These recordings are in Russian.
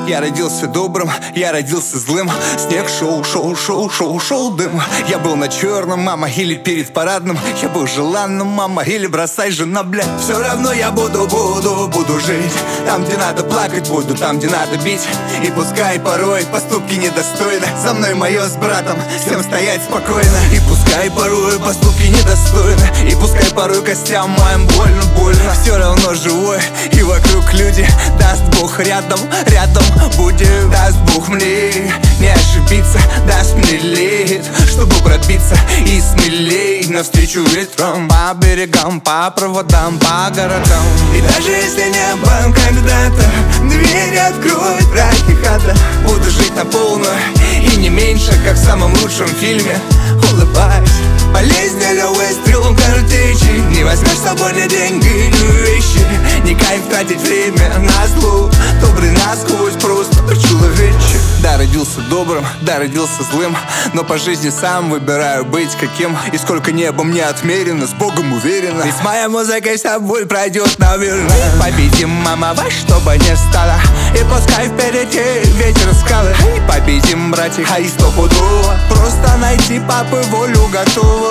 Я родился добрым, я родился злым. Снег шел дым. Я был на черном, мама, или перед парадным. Я был желанным, мама, или бросай, жена, блядь. Все равно я буду жить. Там, где надо плакать, буду там, где надо бить. И пускай порой поступки недостойны. За мной мое с братом, всем стоять спокойно. И пускай порой поступки недостойны. И пускай порой костям моим больно. Все равно живой, и вокруг люди. Даст Бог рядом будем. Даст Бог мне не ошибиться. Даст мне лет, чтобы пробиться. И смелей навстречу ветрам. По берегам, по проводам, по городам. И даже если небо когда-то двери откроет враги хата, буду жить на полную и не меньше, как в самом лучшем фильме. Улыбаюсь. Болезнь или выстрел картечи. Не возьмешь с собой ни деньги, ни вещи. Не кайф тратить время на зло. Добрый насквозь, просто по-человече. Да, родился добрым, да, родился злым. Но по жизни сам выбираю быть каким. И сколько неба мне отмерено, с Богом уверенно. И с моей музыкой вся боль пройдет, наверное. Победим, мама, во что бы ни стало. И пускай впереди ветер скалы. Победим, братья, а и стопудово. Просто найти папы волю готово.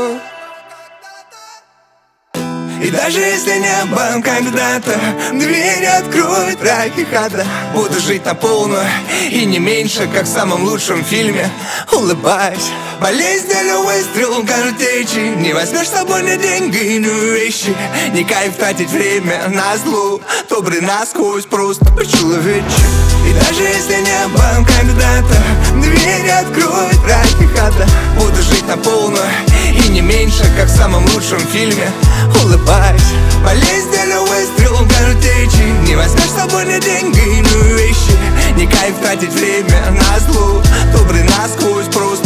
И даже если небо когда-то двери откроет враги хата, буду жить на полную и не меньше, как в самом лучшем фильме. Улыбаюсь. Болезнь или выстрел картечи. Не возьмешь с собой ни деньги, ни вещи. Не кайф тратить время на зло. Добрый насквозь, просто по-человече. И даже если небо когда-то двери откроет враги хата, буду жить на полную и не меньше, как в самом лучшем фильме. Улыбаюсь. Болезнь или выстрел картечи. Не возьмешь с собой ни деньги, ни вещи. Не кайф тратить время на зло. Добрый насквозь, просто